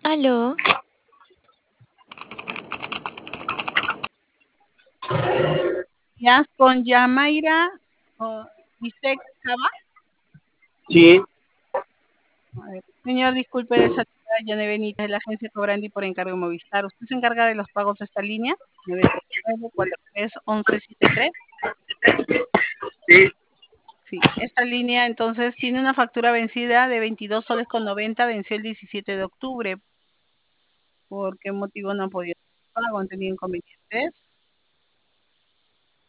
Aló, Ya con Yamaira o Isaac Cava. Sí, A ver, señor, disculpe de salud, Yane Benítez de la agencia Cobrandi por encargo Movistar. ¿Usted se encarga de los pagos de esta línea? 939-43-1173. sí, Sí, esta línea entonces tiene una factura vencida de 22 soles con 90, venció el 17 de octubre. ¿Por qué motivo no han podido hacer pago? ¿Han tenido inconvenientes?